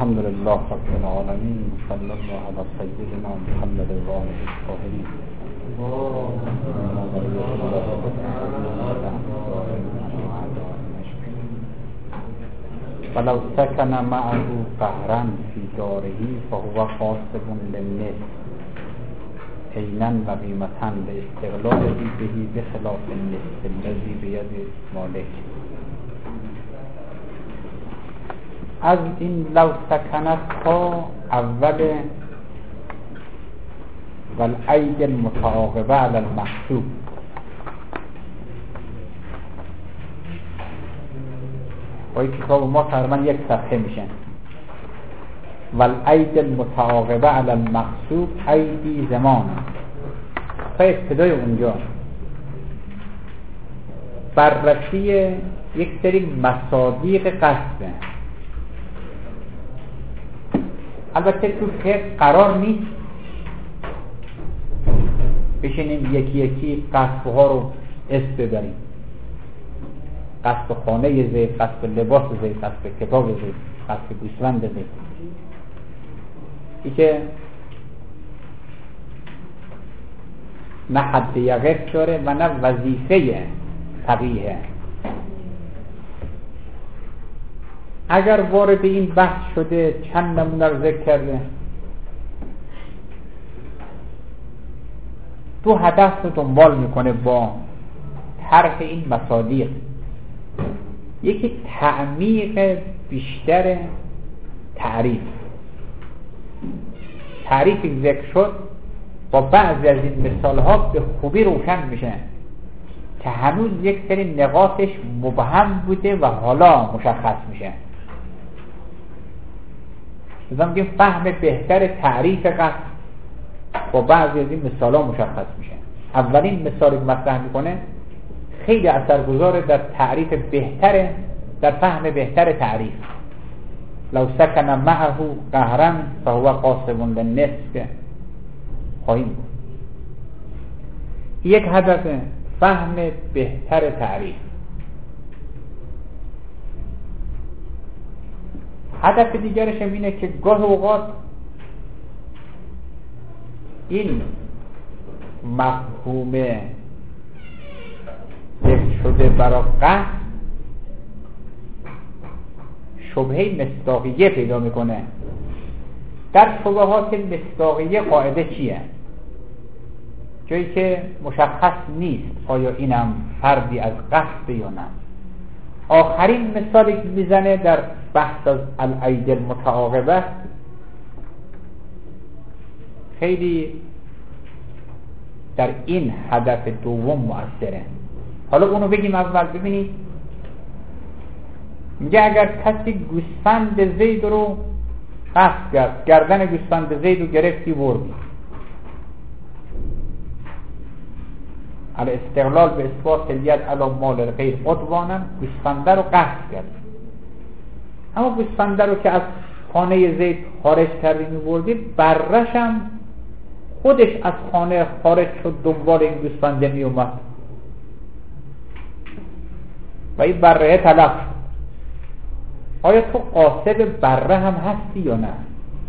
الحمد لله رب العالمين صلى الله على سيدنا محمد وآله الطاهرين ولو سكن معه قهرا في داره فهو قاسب للنصف عينا وقيمة لاستغلاله به بخلاف النصف الذي بيد مالك. از این لو سکنت ها اول والعید المتعاقبه علی المحسوب، با این کتاب ما تقریبا یک صفحه میشن. والعید المتعاقبه علی المحسوب عیدی زمان تا ابتدای اونجا بررسی یک سری مصادیق قصده. البته تو فقه قرار نیست بشینیم یکی یکی قصد ها رو اسم ببریم، قصد خانه زید، قصد لباس زید، قصد کتاب زید، قصد گوسفند زید. این که نه حد یقف داره و نه وظیفه فقیه. اگر وارد این بحث شده چند نمونه رو ذکر کرده. تو هدف رو دنبال میکنه با طرح این مصادیق. یکی تعمیق بیشتر تعریفی ذکر شد با بعضی از این مثالها به خوبی روشن میشه که هنوز یک سری نقاطش مبهم بوده و حالا مشخص میشه. مثلا میگیم فهم بهتر تعریف قصد با بعضی از این مثالها مشخص میشه. اولین مثالی که مطرح میکنه خیلی اثرگذاره در تعریف بهتره، در فهم بهتر تعریف. لو سکن معه قهرا فهو قاسم للنصف خواهیم بود. یک هدف فهم بهتر تعریف. هدف دیگرش هم اینه که گاه اوقات این مفهوم ذکر شده برای قصد شبهه مصداقیه پیدا میکنه. در شبهات مصداقیه قاعده چیه؟ جایی که مشخص نیست آیا اینم فردی از قصد یا نه. آخرین مثالی که میزنه در بحث از العید المتعاقبه خیلی در این هدف دوم مؤثره. حالا اونو بگیم اول. ببینید میگه اگر کسی گوسفند زید رو قصد کرد، گردن گوسفند زید رو گرفتی بردی، علی استقلال به اثبات الید علی مال الغیر عدوانا گوسفنده رو قصد کرد. اما گوسفنده رو که از خانه زید خارج کردی میبردی، برش هم خودش از خانه خارج شد دنبال این گوسفنده میومد و این بره تلف شد. آیا تو قاصد بره هم هستی یا نه؟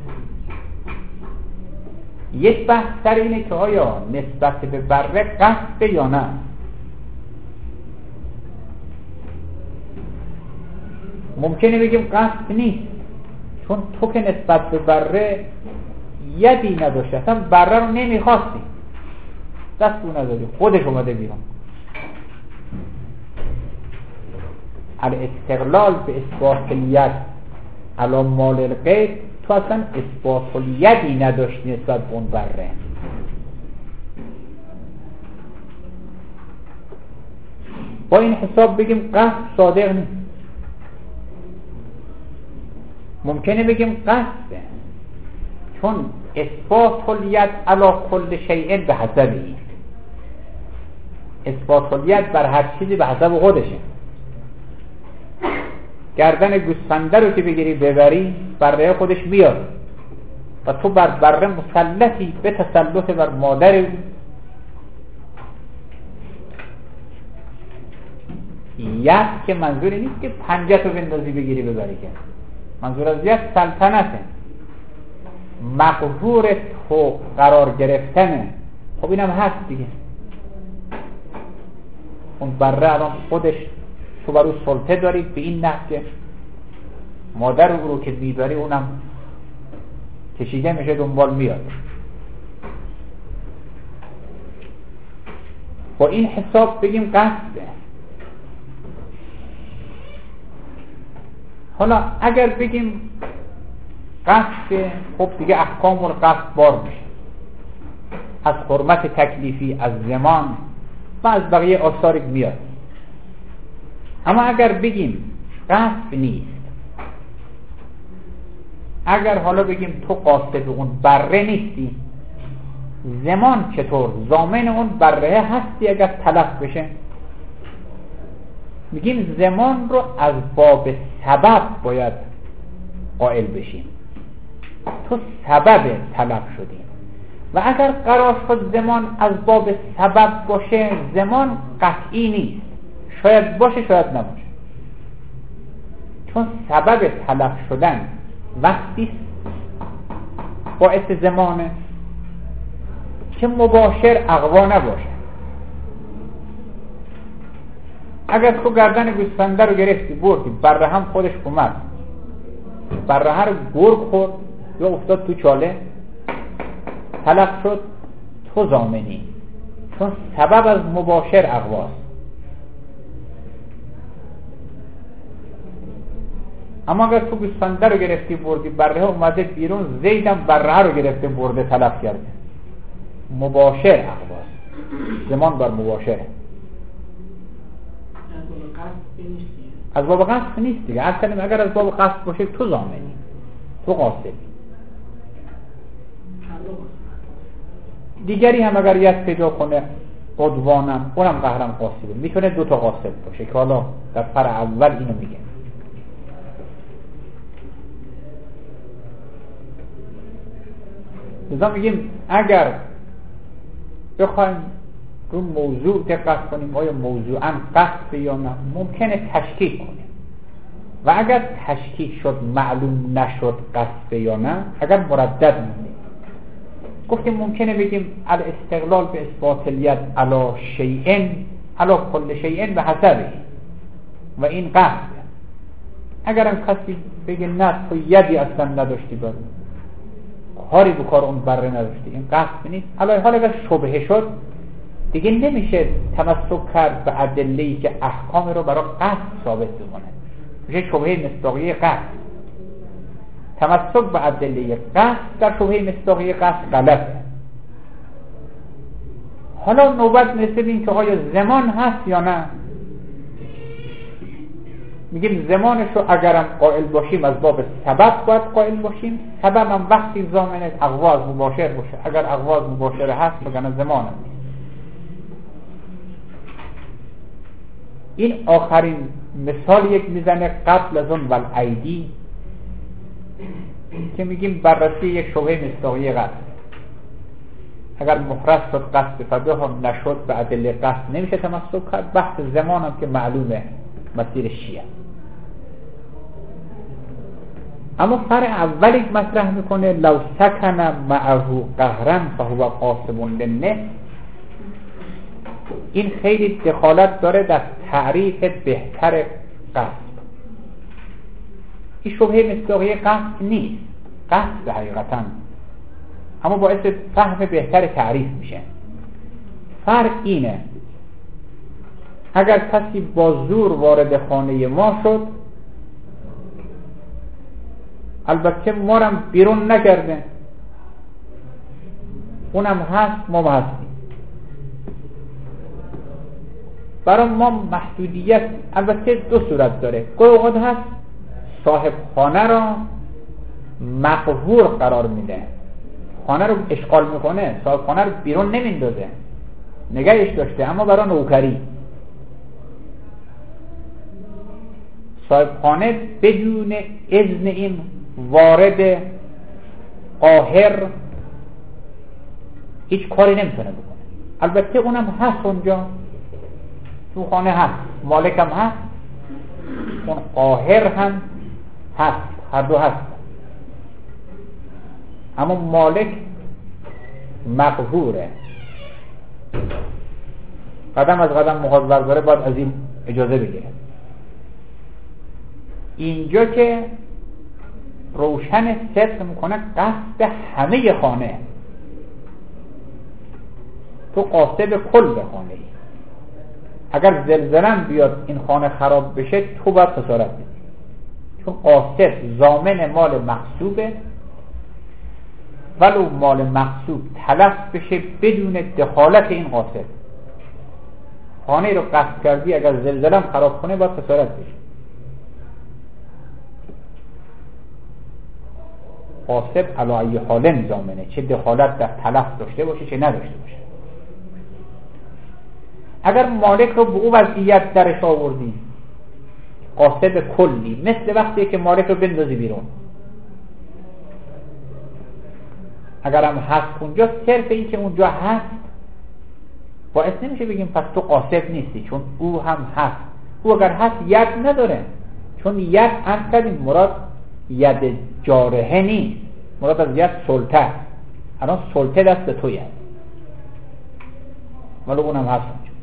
یک بحث سر اینه که آیا نسبت به بره قصد یا نه. ممکنه بگیم قصد نیست، چون تو که نسبت به بره یدی نداشتی، اصلا بره رو نمیخواستی، دست رو ندادی، خودش اومده بیرون. الاستقلال به اثبات الید علی مال الغیر، تو اصلا اثبات الیدی نداشتی نسبت به اون بره. با این حساب بگیم قصد صادق نیست. ممکنه بگیم قصده، چون اثبات الید علی کل شیء به حسبی، اثبات الید بر هر چیزی به حسب خودشه. گردن گوسفنده رو که بگیری ببری، بره خودش بیاد و تو بر بره مسلطی به تسلط بر مادر. ید که منظوری نیست که پنجه تو بندازی بگیری ببری، که منظور از یت سلطنته، مقهور تو قرار گرفتنه. خب اینم هست دیگه. اون بره الان خودش تو برو سلطه دارید به این نحو، مادر او رو که میبری اونم کشیده میشه دنبال میاد. با این حساب بگیم قصده. حالا اگر بگیم قصده، خب دیگه احکام القصد بار میشه، از حرمت تکلیفی، از زمان و از بقیه آثار میاد. اما اگر بگیم قصد نیست، اگر حالا بگیم تو قاصد اون بره نیستی، زمان چطور؟ ضامن اون بره هستی اگر تلف بشه. میگیم زمان رو از باب سبب باید قائل بشیم، تو سبب تلف شدی. و اگر قرار شد زمان از باب سبب باشه، زمان قطعی نیست، شاید باشه شاید نباشه، چون سبب تلف شدن وقتی باعث زمانه که مباشر اقوا نباشه. اگر تو گردن گوسفنده رو گرفتی بردی، بره هم خودش اومد بره رو گرگ خورد یا افتاد تو چاله تلف شد، تو ضامنی، چون سبب از مباشر اقواست. اما اگر تو گوسفنده رو گرفتی بردی، بره اومده بیرون، زیدم بره رو گرفته برده تلف کرده، مباشر اقواست، زمان بر مباشره. از باب قصد نیست دیگه. از کنیم اگر از باب قصد باشه تو ضامنی، تو قاصدی. دیگری هم اگر یاد پیدا کنه عدوانم، اونم قهرم قاصده، میتونه دوتا قاصد باشه که حالا در پر اول اینو میگه. لذا میگیم اگر بخوایم رو موضوع دقت کنیم آیا موضوعاً قصد یا نه، ممکنه تشکیک کنیم و اگر تشکیک شد معلوم نشد قصد یا نه، اگر مردد میدیم گفتیم ممکنه بگیم الاستقلال به اثبات الید علی شیئن علی کل شیئن به حسبه و این قصد. اگر هم کسی بگه نه تو یدی اصلا نداشتی، برو کاری بکار اون بره نداشتی، این قصد نیست. حالا اگر شبهه شد دیگه نمیشه تمسک کرد به ادله‌ای که احکام رو برای قصد ثابت بکنه، میشه شبهه مصداقی قصد. تمسک به ادله قصد در شبهه مصداقی قصد غلطه. حالا نوبت میرسه ببین که آیا زمان هست یا نه. میگیم زمانش رو اگرم قائل باشیم از باب سبب باید قائل باشیم. سبب هم وقتی ضامن اغواز مباشر باشه، اگر اغواز مباشر هست بگن زمان هم نیست. این آخرین مثال یک میزنه قبل از اون والعیدی که میگیم بررسی یک شبهه مصداقی قصد. اگر مفرد شد قصد فده هم نشد به ادله قصد نمیشه تمسک کرد. بحث زمان هم که معلومه مسیر شیعه. اما فر اولی مطرح میکنه لو سکن معه قهرن فهو قاسم للنصف. این خیلی دخالت داره در تعریف بهتر قصد. این شبهه مصداقی قصد نیست، قصد حقیقتا، اما باعث فهم بهتر تعریف میشه. فرق اینه اگر کسی با زور وارد خانه ما شد، البته ما رو بیرون نکرده، اونم هست ما هستیم. برای ما محدودیت البته دو صورت داره. گاهی اوقات هست صاحب خانه را مقهور قرار میده، خانه رو اشغال میکنه، صاحب خانه رو بیرون نمیندازه، نگهش داشته، اما برای نوکری. صاحب خانه بدون اذن این وارد قاهر هیچ کاری نمیتونه بکنه. البته اونم هست اونجا تو خانه هست، مالک هم هست، اون قاهر هم هست، هر دو هست، اما مالک مقهوره، قدم از قدم میخواد برداره، باید از این اجازه بگیره. اینجا که روشن صدق میکنه قصد همه خانه، تو قاصد کل خانه ای. اگر زلزله بیاد این خانه خراب بشه تو باید خسارت بدی، چون قاصد ضامن مال مغصوبه، ولو مال مغصوب تلف بشه بدون دخالت این قاصد. خانه رو قصد کردی، اگر زلزله خراب کنه باید خسارت بشه. قاصد علی ای حال ضامنه، چه دخالت در تلف داشته باشه چه نداشته باشه. اگر مالک رو به او وضعیت درش آوردی، قاصد کلی، مثل وقتی که مالک رو بندازی بیرون، اگر هم هست اونجا، صرف این که اونجا هست باعث نمیشه بگیم پس تو قاصد نیستی، چون او هم هست. او اگر هست ید نداره، چون ید اصلا مراد ید جارحه نیست، مراد از ید سلطه. الان سلطه دست توی هست، ولی اونم هست اونجا.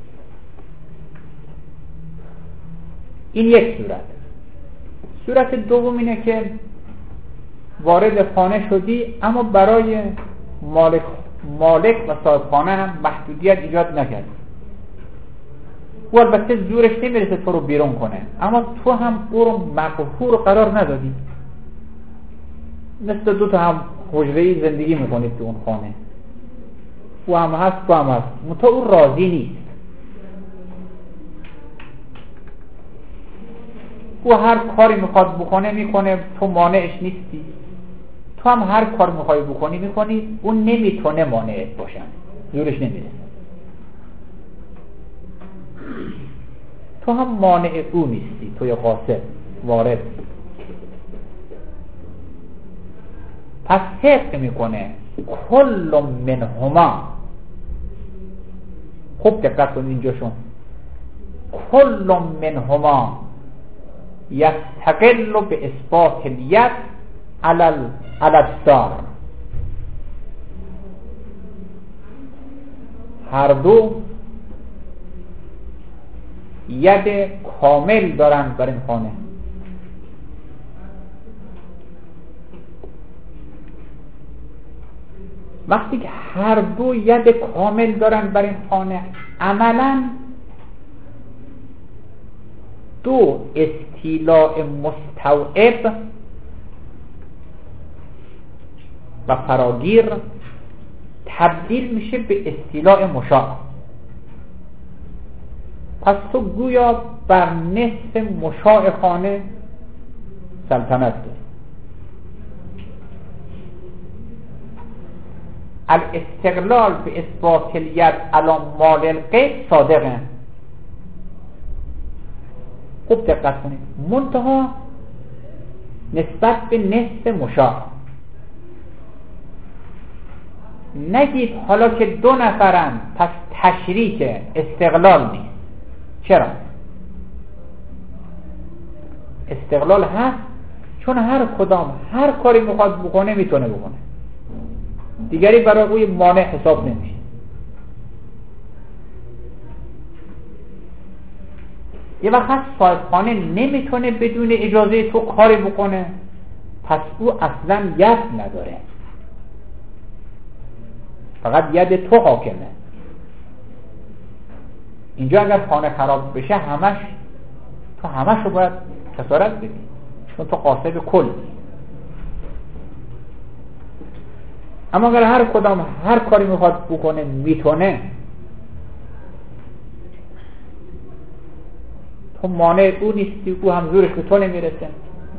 این یک صورت. صورت دوم اینه که وارد خانه شدی، اما برای مالک و صاحب خانه هم محدودیت ایجاد نکرد. او البته زورش نمیرسه تو رو بیرون کنه، اما تو هم او رو مقهور قرار ندادی. مثل دو تا هم حجره‌ای زندگی میکنید تو اون خانه، او هم هست تو هم هست، تو او راضی نیست. او هر کاری میخواد بکنه میکنه، تو مانعش نیستی. تو هم هر کار میخوای بکنی میکنی، اون نمیتونه مانعت باشن، زورش نمیرسه. تو هم مانع او نیستی، توی قاصد وارد. پس صدق میکنه کل منهما. خوب دقت کنید اینجاشون، کل منهما یستقل به اثبات الید علی الدار. هر دو ید کامل دارن بر این خانه. وقتی که هر دو ید کامل دارن بر این خانه، عملا دو استیلاء مستوعب و فراگیر تبدیل میشه به استیلاء مشاع. پس تو گویا بر نصف مشاع خانه سلطنت داری. الاستقلال به اثبات الید علی مال الغیب صادقه. خوب دقت کنید، منتها نسبت به نصف مشاع. نگید حالا که دو نفرن پس تشریک استقلال نیست. چرا؟ استقلال هست، چون هر کدام هر کاری میخواد بکنه میتونه بکنه، دیگری برای اوی مانع حساب نمیشه. یه وقت صاحب خانه نمیتونه بدون اجازه تو کاری بکنه، پس او اصلا ید نداره، فقط ید تو حاکمه. اینجا اگر خانه خراب بشه تو همش رو باید خسارت بدی، چون تو قاصد کل. اما اگر هر کدام هر کاری میخواد بکنه میتونه، تو مانع او نیستی، او هم زورش به تو نمیرسه.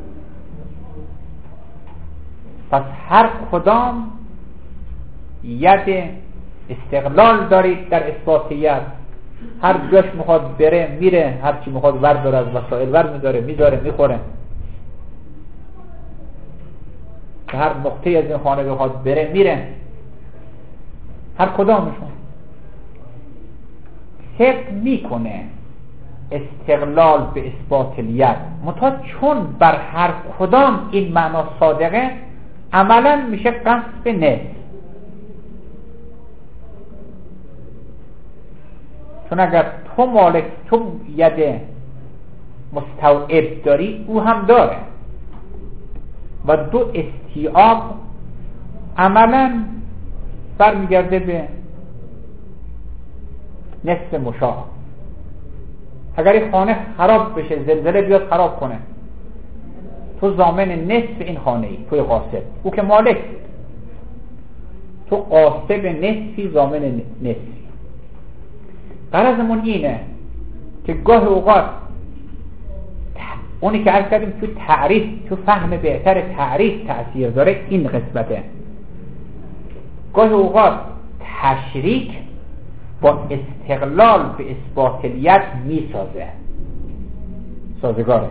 پس هر کدام ید استقلال دارید در اثبات ید. هر جاش میخواد بره میره، هر چی میخواد ورداره از وسایل ور میداره میذاره میخوره. هر نقطه از این خانه بخواد بره میره، هر کدامشون صدق میکنه استقلال به اثبات الید، منتها چون بر هر کدام این معنا صادقه عملا میشه قصد نصف. چون اگر تو مالک، تو ید مستوعب داری، او هم داره و دو استیعاب عملا برمیگرده به نصف مشاع. اگر این خانه خراب بشه، زلزله بیاد خراب کنه، تو ضامن نصف این خانه ای، توی قاصد، او که مالک بود، تو قاصد نصفی ضامن نصفی. غرضمون اینه که گاه اوقات اونی که عرض کردیم تو تعریف، تو فهم بهتر تعریف تأثیر داره این قسمته. گاه اوقات تشریک با استقلال به اثبات الید می سازه، سازگاره.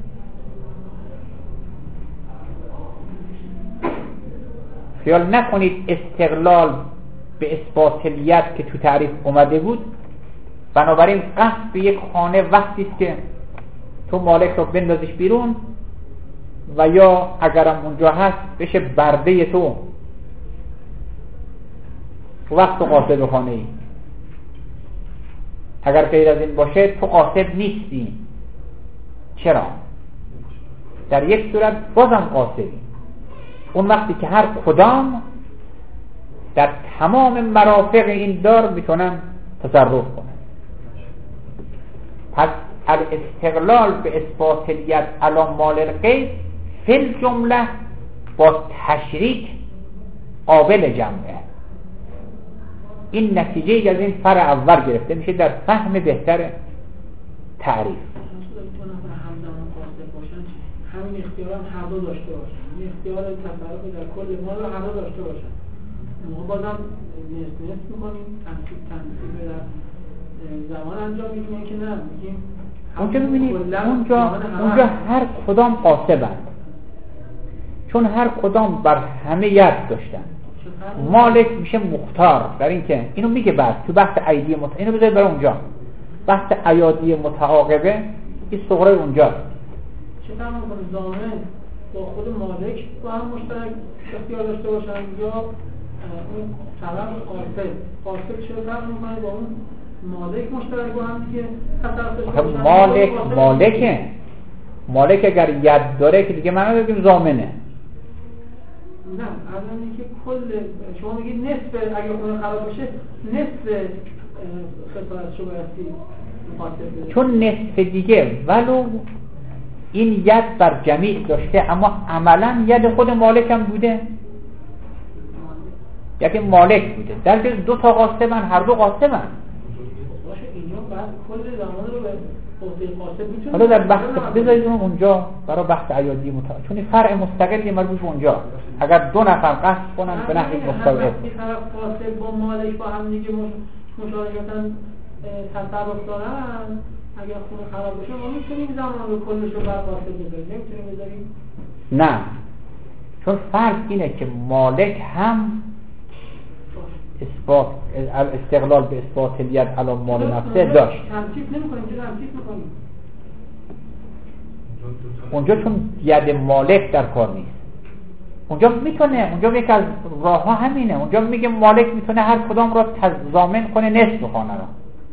خیال نکنید استقلال به اثبات الید که تو تعریف اومده بود بنابراین قصد به یک خانه وقتی است که تو مالک رو بندازش بیرون و یا اگرم اونجا هست بشه برده تو وقت تو قاصد خانه ای. اگر غیر از این باشه تو قاصد نیستی. چرا؟ در یک صورت بازم قاصدی، اون وقتی که هر کدام در تمام مرافق این دار میتونن تصرف کنن. پس الاستقلال به اثبات الید علی مال الغیر فی الجمله با تشریک قابل جمعه. این نتیجه از این فرع اول گرفته میشه در فهم بهتر تعریف. همین اختیار هم هر دو داشته باشن، این اختیار تصرف در کل مال رو هر دو داشته باشن. ما بازم نسبت میکنیم تنصیب در زمان انجام میگیم که نه، میگیم اونجا ببینید اونجا هر کدام قاسبند، چون هر کدام بر همه ید داشتن. مالک میشه مختار در این که اینو میگه بعد تو بحث ایدی اینو بذارید برای اونجا بحث ایادی متعاقبه، این صغره اونجاست. چه فرق میکنه ضامن با خود مالک با هم مشترک اختیار داشته باشن یا اون طرف قاصد چه فرق میکنه با اون مالک مشترک با هم دیگه تصرف داشته باشن؟ مالک اگر ید داره که دیگه معنی بگیم ضامنه. نه، الان که کل شما میگید نصف اگه خونه خراب بشه نصف خسارت شو بایستی مخاطب بده، چون نصف دیگه ولو این ید بر جمیع داشته اما عملا ید خود مالک هم بوده، یکی مالک بوده در جز دو تا قاسمن، هر دو قاسمن. باشه اینجا بعد کل زمان رو به عهده قاسم میتونه. حالا در بحث بذارید اونجا برای بحث ایادی متعاقب، چون فرع مستقلی مربوط به اونجا. اگر دو نفر قصد کنن به نحو مستوعب، وقتی طرف قاسم با مالک با هم دیگه مشارکتاً تصرف دارن، اگر خونه خراب بشه ما میتونیم زمان رو کلش رو بر قاسم بذاریم، نمیتونیم بذاریم؟ نه، چون فرض اینه که مالک هم اثبات استقلال به اثبات الید علی مال نفسه داشت. تمثیل نمی‌کنیم، چه تمثیل می‌کنیم؟ اونجا چون ید مالک در کار نیست. اونجا میتونه، اونجا یک از راه ها همینه، اونجا میگه مالک میتونه هر کدام را ضامن کنه نصف خانه را.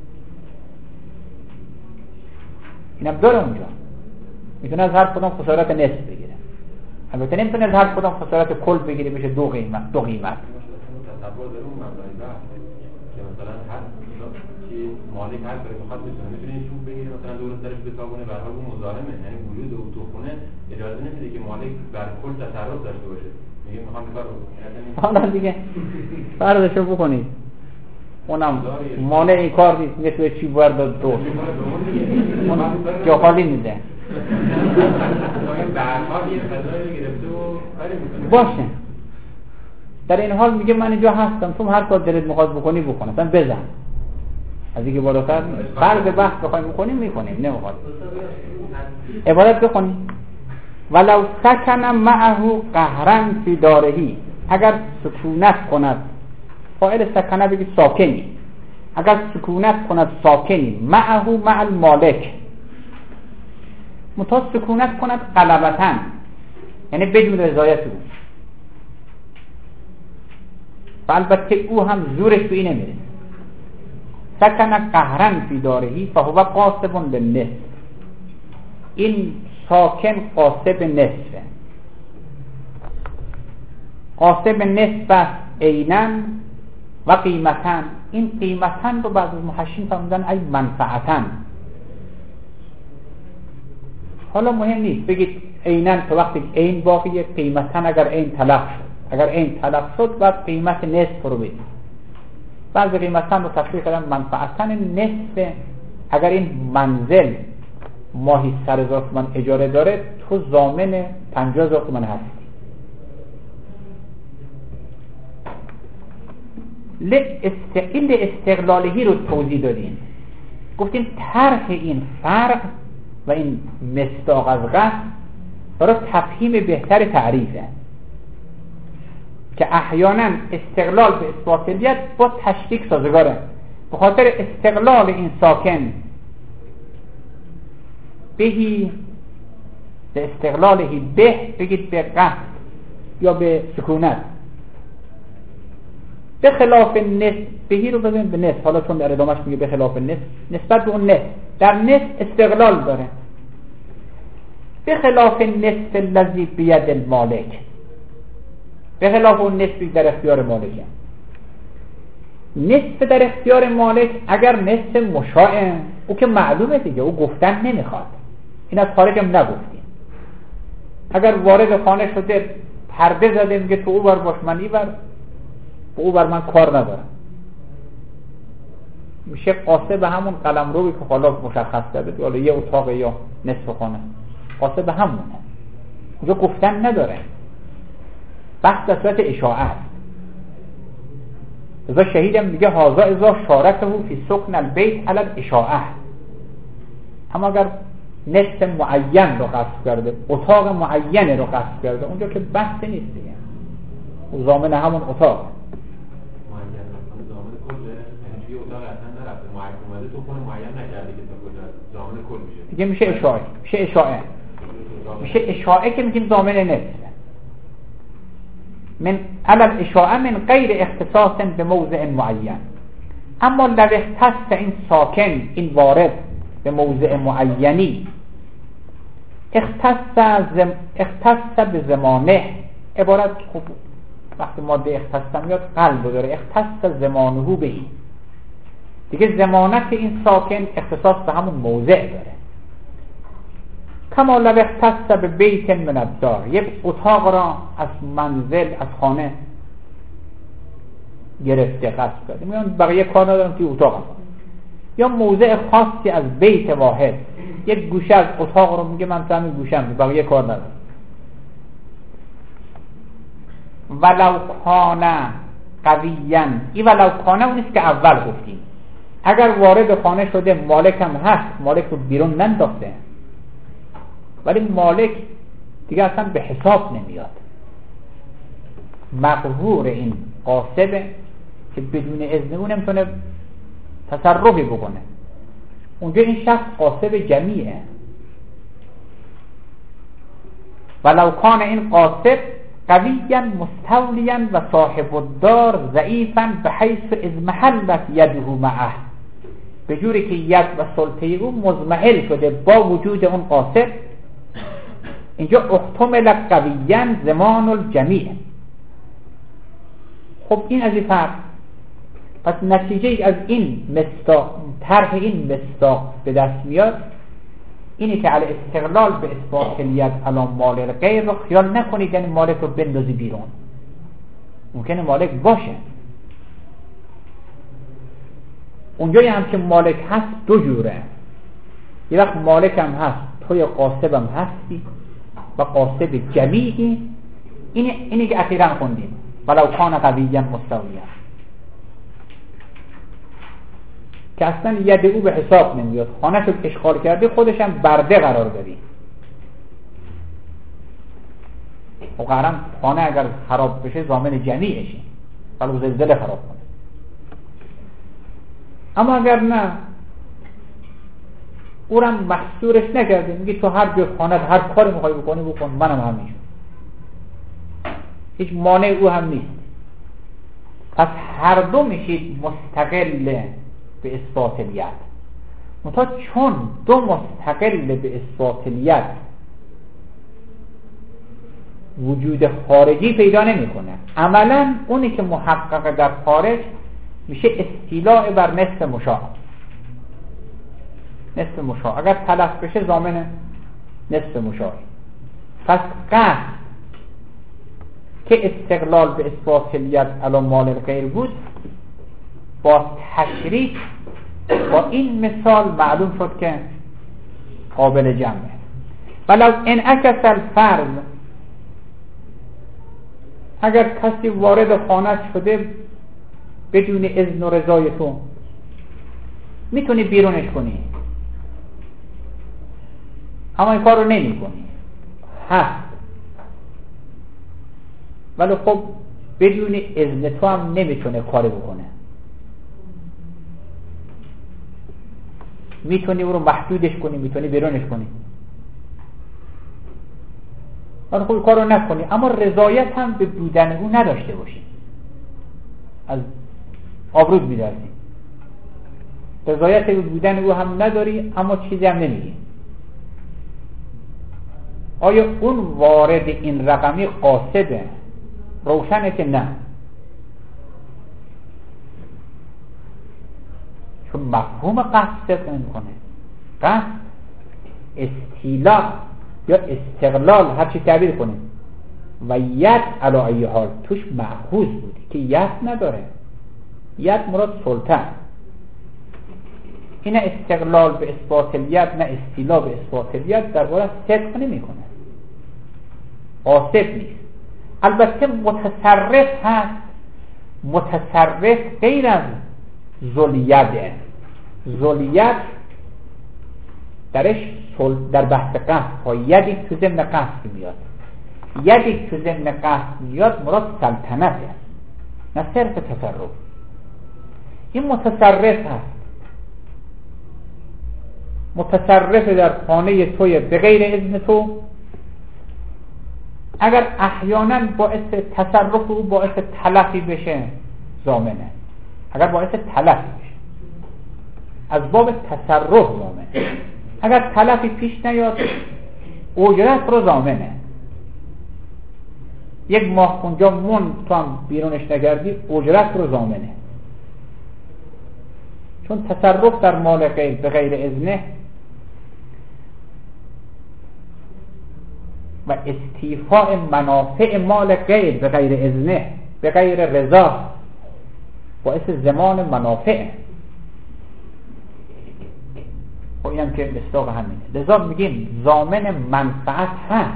اینم داره اونجا، میتونه از هر کدام خسارت نصف بگیره. البته نمیتونه از هر کدام خسارت کل بگیره بشه دو قیمت. تصور داره اون مبنای بحث که مثلا هر که مالک هر کاری بخواد میتونه این چوب بگیره مثلا دور درش بتابونه، به هر حال اون مزاحمه، یعنی وجود او تو خونه اجازه نمیده که مالک بر کل تصرف داشته باشه. میگه میخوام این کارو حالا دیگه فرضشو بکنید اونم مانع این کار نیست، میگه توی چی ورد دور اون جا خالی میده باشه. در این حال میگه من اینجا هستم، تو هر کار دلت میخواد بکنی بکن، اصلا بزن، از اینکه بالاتر فرض بحث بخوایم بکنیم میکنیم، نمیخواد عبارت بخونیم. ولو سکن معه قهرا فی دارهی، اگر سکونت کند، فاعل سکنه بگید ساکنی، اگر سکونت کند ساکنی معه مع المالک، متا سکونت کند غلبتن، یعنی بدون رضایت او. و البته او هم زورش به این نمیره. سکن قهرن فی دارهی فهو قاسب للنصف، این ساکن قاسب نصفه. قاسب نصف عینن و قیمتن، این قیمتن رو بعض از محشین فهمیدن ای منفعتن. حالا مهم نیست بگید عینن تو وقتی عین باقیه، قیمتن اگر عین تلف شد، اگر عین تلف شد بعد قیمت نصف رو بدید. بعض قیمتن رو تفسیر کردن منفعتن نصف، اگر این منزل ماهی 100,000 تومان اجاره داره تو ضامن 50,000 تومان هستی. این استقلالهی رو توضیح دادیم، گفتیم طرح این فرق و این مصداق از قصد برای تفهیم بهتر تعریفه که احیانا استقلال به اثباتیت با تشریک سازگاره. به خاطر استقلال این ساکن بهی به استقلالهی به بگید به قصد یا به سکونت، به خلاف نصف بهی رو بزنید به نصف. حالا چون در ادامهش میگه به خلاف نصف، نسبت به اون نصف در نصف استقلال داره. به خلاف نصف الذی بید المالک، به خلاف اون نصفی در اختیار مالکه. نصف در اختیار مالک اگر نصف مشاع، او که معلومه دیگه، او گفتن نمیخواد، این از خارجم نگفتیم. اگر وارد خانه شده پرده زده میگه تو او بر باش من ای بر، او بر من کار ندارم، میشه قاسب همون قلمرویی که حالا مشخص کرده، حالا یه اتاق یا نصف خانه، قاسب همونه، اونجا گفتن نداره، بحث در صورت اشاعه است. ازا شهیدم میگه هازا ازا شارکه فی سکن البیت علی الاشاعه. اما اگر نصف معین رو قصد کرده، اتاق معین رو قصد کرده، اونجا که بحث نیست دیگه، او ضامن همون اتاق. دیگه میشه اشاعه، میشه اشاعه که میگیم ضامن نصف. من علل اشاعه من غیر اختصاص به موضع معین. اما لو اختص این ساکن، این وارد به موضع معینی، اختص به زمانه، عبارت خوب وقتی ماده اختص میاد قلب داره، اختص زمانه بهی، دیگه زمانت این ساکن اختصاص به همون موضع داره. کما لو اختص به بیت من الدار، یک اتاق را از منزل، از خانه گرفته قصد کرده، میان بقیه کار ندارم توی اتاق هم. یا موضع خاصی از بیت واحد، یک گوشه از اتاق رو میگه من تو همین گوشم، بقیه کار ندارم. ولو کان قویاً، این ولو کان اونیست که اول گفتیم، اگر وارد خانه شده مالک هم هست، مالک رو بیرون ننداخته، ولی مالک دیگه اصلا به حساب نمیاد، مقهور این قاسبه که بدون اذن اون نمیتونه تصرفی بکنه، اونجا این شخص قاسب جمیعه. ولو کان این قاسب قویاً مستولیاً و صاحب الدار ضعیفاً بحیث از محلت یده معه، به جوری که ید و سلطه او مزمحل شده با وجود اون قاسب، اینجا احتمل قویاً زمان الجمیع. خب این از این فرق، پس نتیجه از این مصداق، طرح این مصداق به دست میاد اینی که علی استقلال به اثبات کلیت علی مال غیر رو خیال نکنید یعنی مالک رو بندازی بیرون، ممکنه مالک باشه. اونجایی هم که مالک هست دو جوره، یه وقت مالک هم هست توی قاسب هم هستی و قاسب جمیعی، اینی که اخیراً خوندیم ولو کان قویاً مستویاً، که اصلا ید او به حساب نمیاد، خانه شو اشغال کرده خودش هم برده قرار دادی. و قرارم خانه اگر خراب بشه ضامن جمیعشه، ولو زلزله خراب کنه. اما اگر نه، او را محصورش نکرده، میگه تو هر جور خانت هر کاری میخوای بکنی بکن، منم همینجور، هیچ مانع او هم نیست. پس هر دو میشید مستقل به اثباتیت، منتها چون دو مستقل به اثباتیت وجود خارجی پیدا نمیکنه، عملا اونی که محقق در خارج میشه استیلاء بر نصف مشاع. نصف مشاع اگر تلف بشه ضامن نصف مشاع. پس قصد که استقلال به اثباتیت علی مال الغیر بود، با تشریک با این مثال معلوم شد که قابل جمعه. ولو انعکس الفرض، اگر کسی وارد خانه شده بدون اذن و رضای تو، میتونی بیرونش کنی، اما این کار رو نمی کنی، هست، ولی خب بدون اذن تو هم نمیتونه کاری بکنه. میتونی او رو محدودش کنی، میتونی بیرونش کنی، ولی خب کار رو نکنی، اما رضایت هم به بودن او نداشته باشی، از آبروت می‌داری. رضایت به بودن او هم نداری، اما چیزی هم نمیگی. آیا اون وارد این رقمی قاصده؟ روشنه که نه، چون مفهوم قصد صدق نمی‌کنه. قصد استیلاء یا استقلال، هر چی تعبیر کنیم، و ید علی ای حال توش مأخوذ بود که ید نداره. ید مراد سلطه. این استقلال به اثباتیت نه استیلاء به اثباتیت درباره صدق نمی‌کنه، قاصد نیست. البته متصرف هست، متصرف غیر از ذوالید. ذوالید درش در بحث قصد ها یدی تو ضمن قصد میاد، یدی تو ضمن قصد میاد مراد سلطنته، نه صرف تصرف. این متصرف هست، متصرف در خانه توی به غیر اذن تو، اگر احیانا باعث تصرف او باعث تلفی بشه ضامنه. اگر باعث تلفی بشه از باب تصرف ضامنه، اگر تلفی پیش نیاد اجرت رو ضامنه. یک ماه اونجا مون تو هم بیرونش نگردی، اجرت رو ضامنه، چون تصرف در مال غیر به غیر اذنه و استیفاء منافع مال غیر به غیر اذنه به غیر رضا باعث زمان منافع. و اینم که مصداق همینه. لذا میگیم ضامن منفعت هست،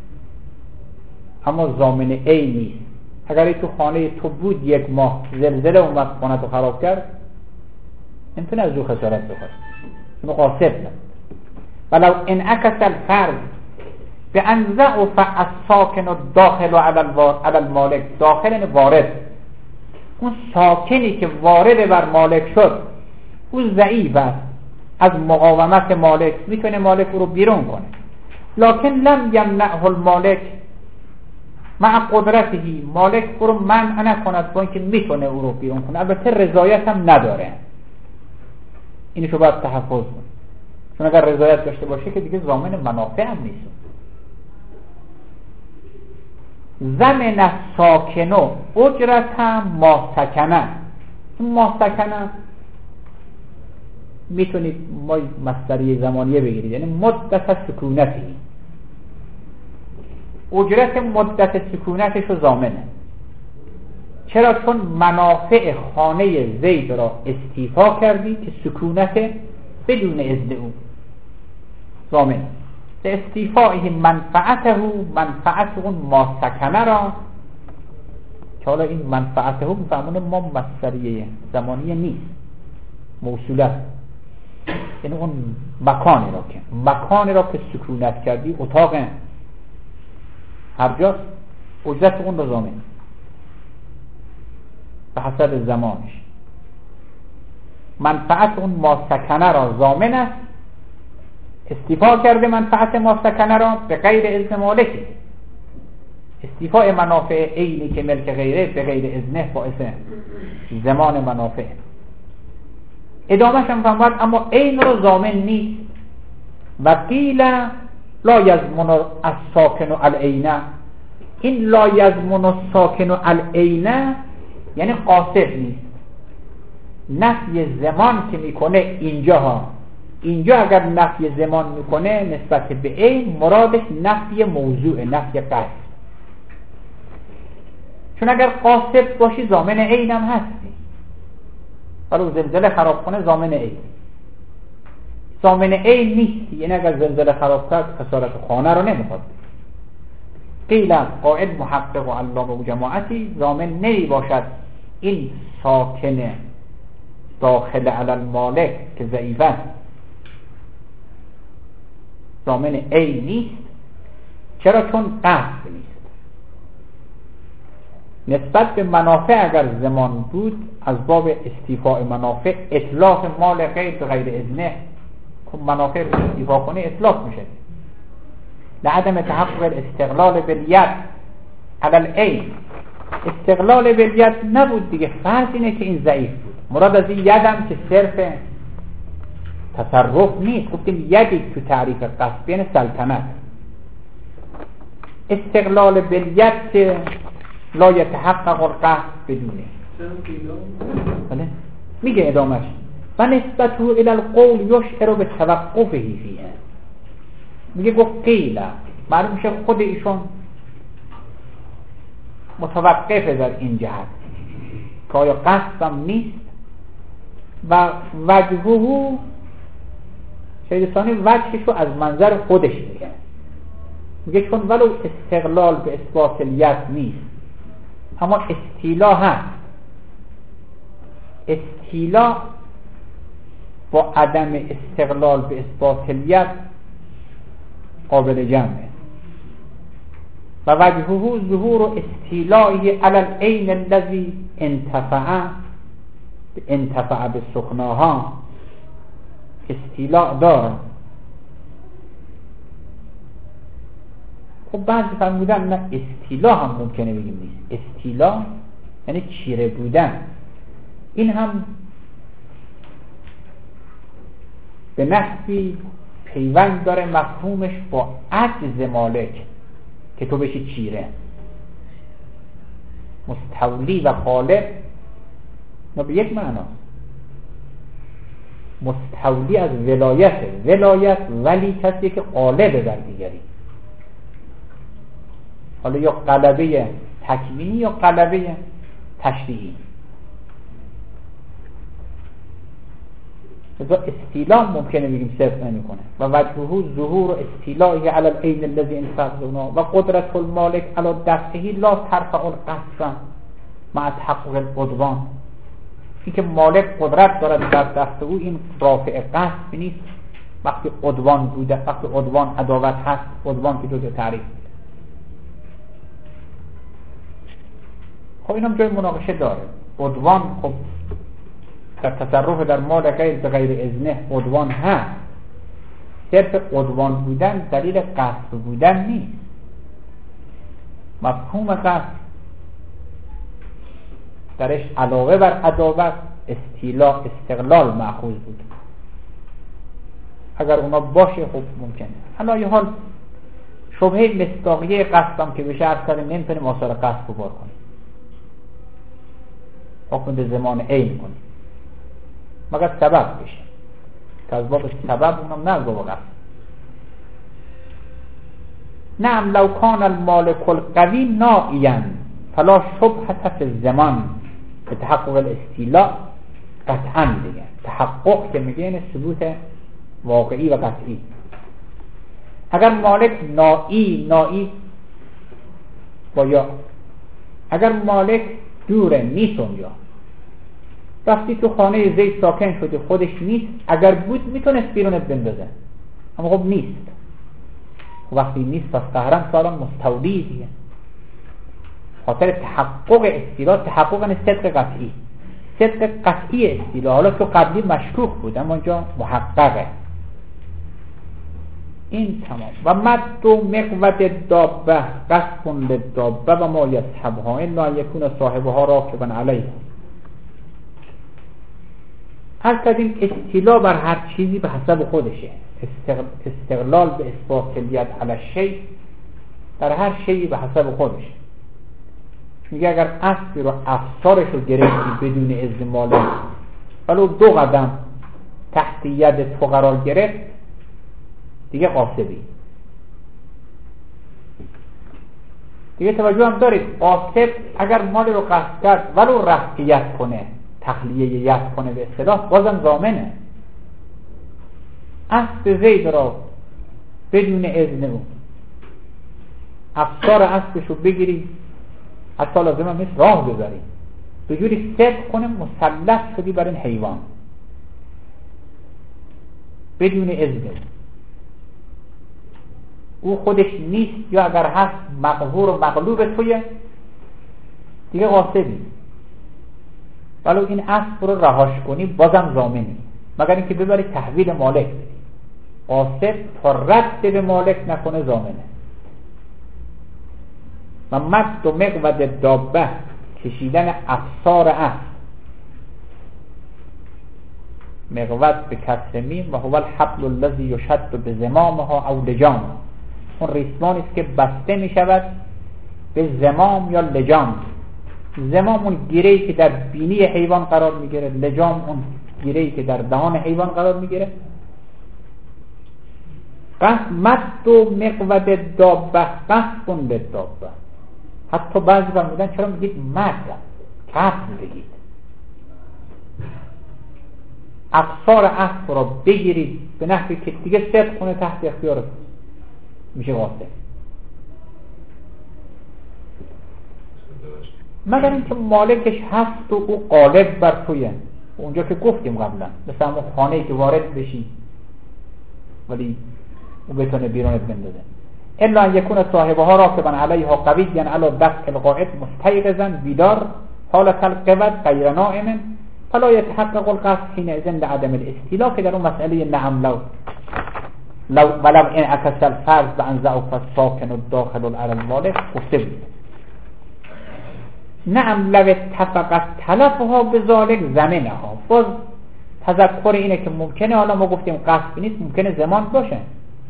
اما ضامن عین نیست. اگر تو خانه تو بود یک ماه زلزله اومد خانه تو خراب کرد، نمیتونه از او خسارت بخواد، چون قاصد نه. ولو انعکس الفرض بأن ضعف الساکن الداخل علی المالک، داخل وارد، اون ساکنی که وارد بر مالک شد او ضعیف است از مقاومت مالک، میتونه مالک رو بیرون کنه. لکن لم یمنعه المالک مع قدرتهی، مالک رو منع نکند با اینکه میتونه او رو بیرون کنه، البته رضایت هم نداره. اینشو باید تحفظ کنه، چون اگر رضایت داشته باشه که دیگه ضامن منافع هم نیست. زمن ساکنو اجرت ما سکنه. ما سکنه میتونید ما مصدری زمانیه بگیرید، یعنی مدت سکونتی، اجرت مدت سکونتش رو ضامنه. چرا؟ چون منافع خانه زید را استیفا کردی که سکونت بدون اذن او ضامن. استیفاء منفعته، منفعت اون ما سکنه را، که حالا این منفعته بفهمونه ما مصدریه زمانیه نیست، موصوله، یعنی اون مکانی را که سکونت کردی، اتاق هر جاست، اجرت اون رو ضامن به حسب زمانش. منفعت اون ما سکنه را ضامن است استیفا کرده منفعت ما سکنه را به غیر اذن مالکی. استیفاء منافع عینی که ملک غیره به غیر اذنه باعث زمان منافع. ادامهش هم فرمود اما عین را ضامن نیست. و قیل لا یضمن الساکن العین. این لا یضمن الساکن العین یعنی قاصد نیست. نفی زمان که میکنه اینجا اگر نفی زمان میکنه نسبت به عین مرادش نفی موضوع، نفی قصد. چون اگر قاصد باشی ضامن عین هم هستی. برای زلزله خراب کنه ضامن عین. ضامن عین نیستی، یعنی اگر زلزله خراب کرد خسارت خانه رو نمیخواد. قیل قائد محقق و علامه و جماعتی ضامن نمی باشد این ساکن داخل علی المالک که ضعیف است ضامن عین نیست. چرا؟ چون قصد نیست. نسبت به منافع اگر زمان بود از باب استیفاء منافع اطلاق مال غیر به غیر اذنه، که منافع رو استیفا کنه اطلاق میشه. لعدم تحقق الاستقلال بالید علی العین. استقلال بالید نبود دیگه، فرض اینه که این ضعیف بود. مراد از این یدم که صرف تصرف نیست، گفتیم یدی تو تعریف قصد یعنی سلطنت. استقلال بالید که لا یتحقق القصد بدونه. بله میگه ادامش و نسبته الى القول یشعر به توقفه فیه. میگه گفت قیل، معلوم میشه خود ایشون متوقفه در این جهت که آیا قصدم نیست. و وجهه شیرستانی وجهشو از منظر خودش میگه چون ولو استقلال به اثبات الید نیست اما استیلا هست. استیلا با عدم استقلال به اثبات الید قابل جمعه. و وجهه ظهور استیلائه علی العین الذی انتفع به سکناها. استیلاء داره. خب بعضی فرمودن نه استیلا هم ممکنه بگیم نیست. استیلا یعنی چیره بودن. این هم به نحوی پیوند داره مفهومش با عجز مالک که تو بشی چیره. مستولی و غالب نه به یک معنا. مستولی از ولایت ولی کسی که غالب بر دیگری. حالا یا غلبه تکوینی یا غلبه تشریعی. لذا استیلا ممکنه بگیم صرف نمیکنه. و وجهه ظهور استیلائه علی العین الذی انفعنا و قدرت المالک علی دفعه لا ترفع القصر مع تحقق العدوان. این که مالک قدرت دارد در دست او این رافع قصد نیست وقتی عدوان بوده، وقتی عدوان عداوت هست، عدوان که جزء تعریف. خب اینم جای مناقشه داره. عدوان خب در تصرف در مال غیر به غیر اذنه عدوان هست. صرف عدوان بودن دلیل قصد بودن نیست. مفهوم قصد درش علاوه بر عداوت استیلا استقلال مأخوذ بود. اگر اونا باشه خب ممکنه. حالا یه حال شبهه مصداقیه قصدم که بشه هر سر نمیتونیم آثار قصد رو بار کنیم، حکم به زمان عین کنیم مگر سبب بشه که از باب سبب اونم نه از باب قصد. نعم لو کان المالک القوی نائیا فلا شبهة فی الزمان به تحقق الاستیلاء قطعا دیگه. تحقق که میگه این ثبوت واقعی و قطعی. اگر مالک نائی با یا اگر مالک دوره نیست اونجا، رفتی تو خانه زید ساکن شده خودش نیست، اگر بود میتونست بیرونت بندازه اما خب نیست. وقتی نیست پس قهرن سالان مستولی دیگه. خاطر تحقق استیلا، تحقق یعنی صدق قطعی، صدق قطعی استیلا. حالا تو قبلی مشکوک بود اما اینجا محققه. این تمام. و مد و مقود دابه قصف للدابه و ما یصحبها الا یکون صاحبها راکبا علیها. هر کدیم استیلا بر هر چیزی به حسب خودشه، استقلال به اثبات کلیت علی الشیء در هر شیء به حسب خودشه. میگه اگر اسبی رو افسارش رو گرفتی بدون اذن مالک ولو 2 قدم تحت ید تو قرار گرفت دیگه قاصبی. دیگه توجه هم دارید قاصب اگر مال رو قصد کرد ولو رفع ید کنه، تخلیه ید کنه به اصطلاح، بازم ضامنه. اسب زید را بدون اذن او افسار اسبش رو بگیری، حتی لازم هم مثل راه ببری، به جوری صدق کنه مسلط شدی بر این حیوان بدون اذن او خودش نیست، یا اگر هست مقهور و مغلوب توی دیگه قاصبی. ولو این اسب رو رهاش کنی بازم ضامنی، مگر اینکه ببری تحویل مالک بدی. قاصب تا رد به مالک نکنه ضامنه. و مد و مقود دابه کشیدن افسار اسب، مقود به کسر میم و هو الحبل الذی یشد بزمامها او لجام، اون ریسمانی است که بسته می شود به زمام یا لجام. زمام اون گیره‌ای که در بینی حیوان قرار می گیره، لجام اون گیره‌ای که در دهان حیوان قرار می گیره. مد و مقود دابه قصف للدابه. حتی بعضی فرمودن چرا میگید مد، قصف بگید. افسار اسب را بگیرید به نحوی که دیگه صدق کنه تحت اختیار میشه قاصد، مگر اینکه مالکش هست و او غالب بر تویه. اونجا که گفتیم قبلا مثل همون خانه‌ای که وارد بشی ولی او بتونه بیرونت بندازه. الا ان یکون صاحبها راکبا علیها قویا علی دفع القاعد مستيقظا بیدار حالت القود غیر نائم فلا يتحقق القصد حينئذ لعدم الاستیلا، که در اون مسئله نعم لو ولو انعكس الفرض بان ضعف الساکن الداخل على المالك قصد. نعم لو اتفق تلفها بذلك زمنها. باز تذکر اینه که ممکنه، حالا ما گفتیم قصد نیست، ممکنه زمان باشه.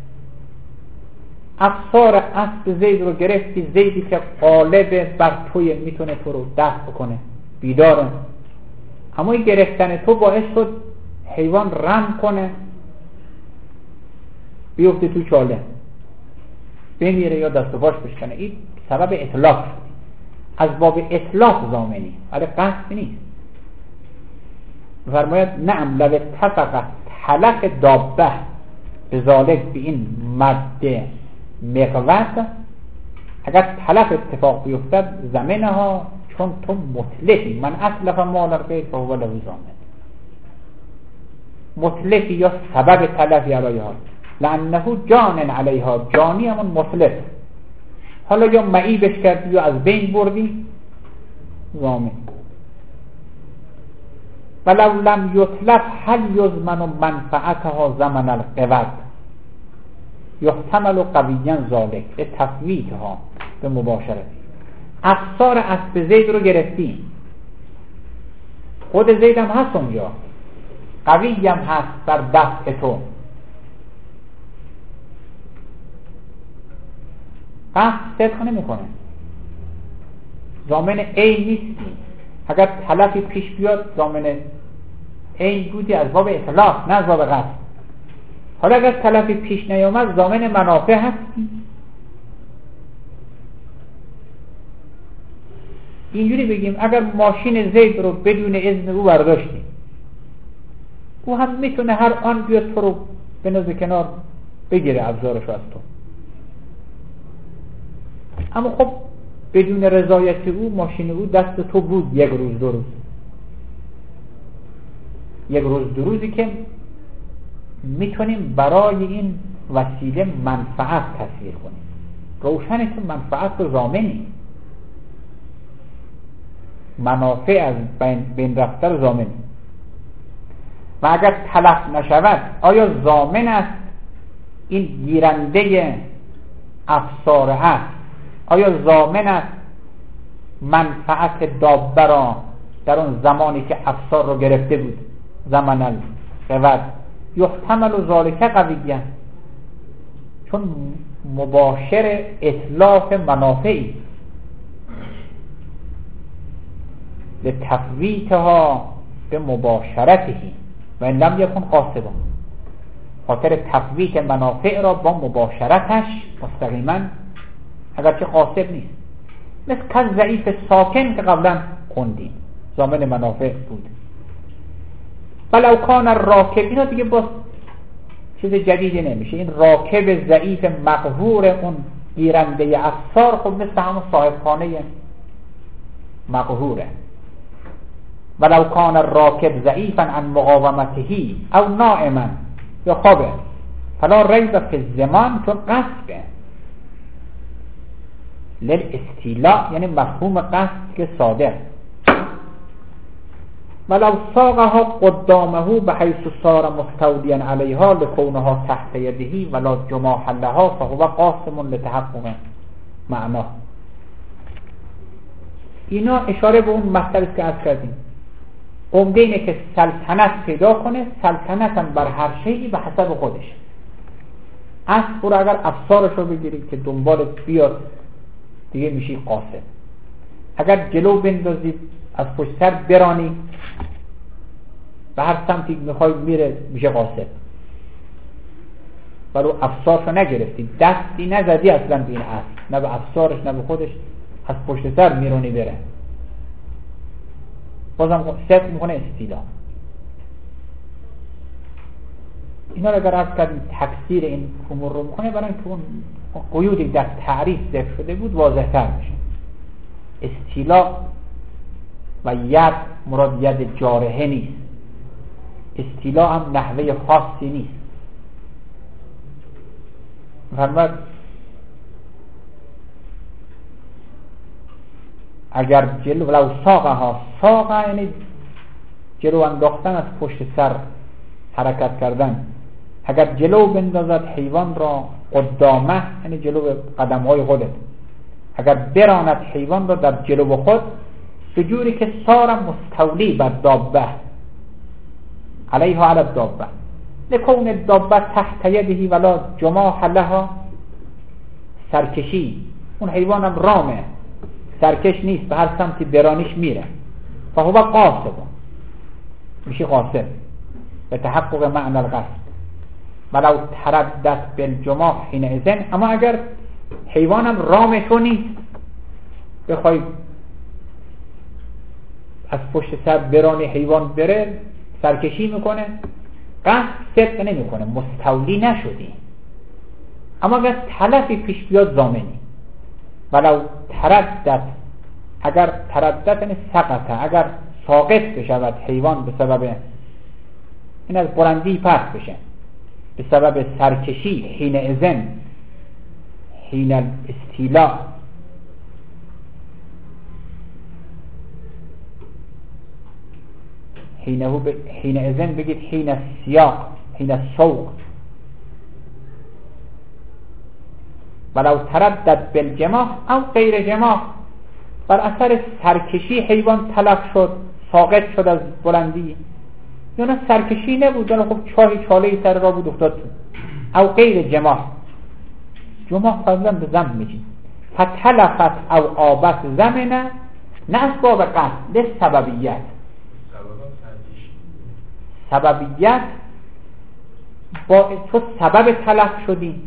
افسار اسب زید رو گرفتی، زیدی که غالب بر توی میتونه تو رو دفع کنه، بیداره، اما این گرفتن تو باعث شد حیوان رم کنه بیفته تو چاله بمیره یا دست و پاش بشکنه، این سبب اطلاق شد. از باب اطلاق ضامنی، ولی قصد نیست. فرماید نعم لو اتفق تلف دابه بذالک به این مد مقود، اگر تلف اتفاق بیفتد زمنه ها، چون تو متلفی، من اطلف مال غیر فهو له ضامن، متلفی یا سبب تلفی علیها، لانه جان علیها، جانی همون متلف، حالا یا معیبش کردی یا از بین بردی ضامن. ولو لم یتلف هل یضمن منفعتها زمن القود یحتمل قویا ذالک به تفویتها به مباشرت. افسار اسب زید رو گرفتی، خود زید هم هست اونجا، قوی هم هست در دفع تو، قصد صدق نمی کنه، ضامن عین نیستی. اگر تلفی پیش بیاد ضامن عین بودی از باب اطلاق نه از باب قصد. حالا اگر تلفی پیش نیامد ضامن منافع هستی. اینجوری بگیم اگر ماشین زید رو بدون اذن او برداشتی، او هم میتونه هر آن بیاد تو رو بنازه کنار بگیره ابزارشو از تو، اما خب بدون رضایت او ماشین او دست تو بود یک روز دو روز، یک روز دو روزی که میتونیم برای این وسیله منفعت تصویر کنیم. روشنه که منفعت رو ضامنی، منافع از بین رفته رو ضامنی. و اگر تلف نشود آیا ضامن است این گیرنده افسار است آیا ضامن است منفعت دابه را در اون زمانی که افسار رو گرفته بود زمان القوت یحتمل ذالک قویه، چون مباشر اطلاف منافعی لتفویتها به مباشرتهی و این لم یکن قاصدا، خاطر تفویت منافع را با مباشرتش مستقیما اگرچه قاصد نیست، مثل کس ضعیف ساکن که قبلا خوندیم ضامن منافع بود. ولو کان الراکب، اینا دیگه باز چیز جدیدی نمیشه، این راکب ضعیف مقهور اون گیرنده افسار خب مثل همون صاحب خانه مقهوره. ولو کان الراکب ضعیفا عن مقاومته او نائما یا خوابه فلا ریب فی الزمان، چون قصبه للاستیلاء یعنی مفهوم قصد که صادق. ولو ساقها قدامه بحيث صار مستوليا عليها لكونها تحت يده ولا جماح لها فهو قاسم لتحقق معناه. اینا اشاره به اون مسئله که عرض کردیم، عمده اینه که سلطنت پیدا کنه، سلطنت هم بر هر شیئی به حسب خودش. اسب رو اگر افسارش رو بگیرید که دنبالت بیاد دیگه میشی قاسم، اگر جلو بندازید از پشت سر برانی به هر سمتی میخوای میره میشه قاسم. ولو افسارشو نگرفتی، دستی نزدی اصلا به این اسب، نه به افسارش نه به خودش، از پشت سر میرونی بره، بازم صدق میکنه استیلا. اینا رو اگر عرض کردیم تفسیر این امور رو میکنه برای اینکه اون قیودی در تعریف ذکر شده بود واضح تر میشه. استیلا و ید مراد ید جارحه نیست، استیلا هم نحوه خاصی نیست. فرمود اگر جلو ولو ساقها، ساقه یعنی جلو انداختن، از پشت سر حرکت کردن، اگر جلو بندازد حیوان را قدامه یعنی جلو قدمهای خودت، اگر براند حیوان را در جلو خود به جوری که سار مستولی بر دابه علیها علی الدابه لکون الدابه تحت یده ولا جماح لها، سرکشی اون حیوان هم رامه سرکش نیست، به هر سمتی برانیش میره، فهو قاصد میشه قاصد به تحقق معنی القصد. ولو تردد بالجماح حینئذ، اما اگر حیوانم رام تو نیست بخوای از پشت سر برانی حیوان بره سرکشی میکنه، قصد صدق نمیکنه، مستولی نشدی، اما اگر تلفی پیش بیاد ضامنی. ولو تردد، اگر تردد یعنی سقطه، اگر ساقط بشود حیوان به سبب این از بلندی پس بشه به سبب سرکشی، حین اذن حین الاستیلاء، حین اذن بگید حین السیاق، حین السوق. ولو تردد بالجماح او غیر جماح، بر اثر سرکشی حیوان تلف شد، ساقط شد از بلندی، یا نه سرکشی نبود، یا خب چاله سر را بود افتاد تو، او غیر جماح، جماح فضلا به زم میشید، فتلفت او آبت زمنه، نه اسباب قصد، ده سببیت. سببیت با تو سبب تلف شدی،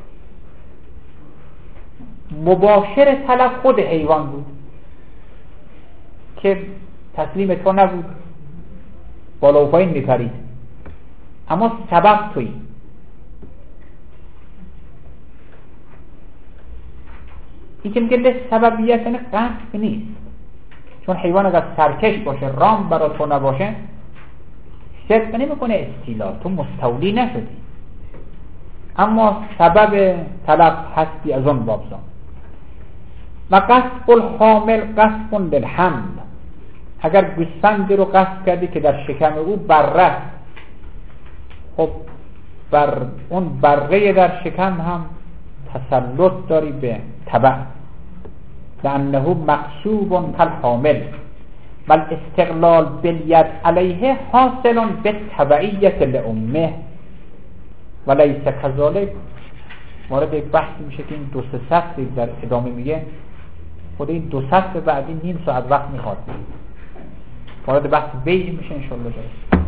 مباشر تلف خود حیوان بود که تسلیم تو نبود، بالا و پایین میپرید، اما سبب تویی. این که میگه سببیت یعنی قصد نیست، چون حیوان اگر سرکش باشه، رام برا تو نباشه، صدق نمیکنه استیلا، تو مستولی نشدی، اما سبب تلف هستی از اون بابزان. و قصد الحامل قصد للحمل، اگر گوسفندی رو قصد کردی که در شکم او بره، خب بر اون برقه در شکم هم تسلط داری به تبع، لأنه مقصوب کالحامل و الاستقلال بالید علیه حاصل بالتبعیت لامه و لیس کذالک. وارد یک بحثی میشه که این 2-3 سطری در ادامه میگه، خود این 2 سطر بعدی نیم ساعت وقت میخواد. وارد بحث بیع میشه انشالله جایی.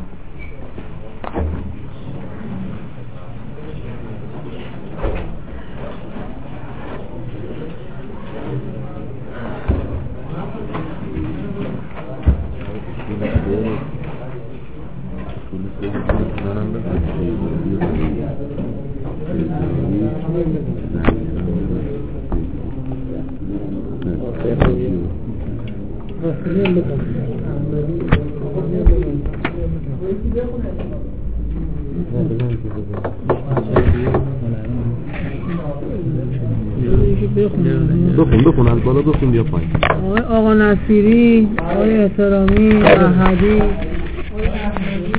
بخون از بالا بخون بیا پایین. آقا نصیری، آقای احترامی، احدی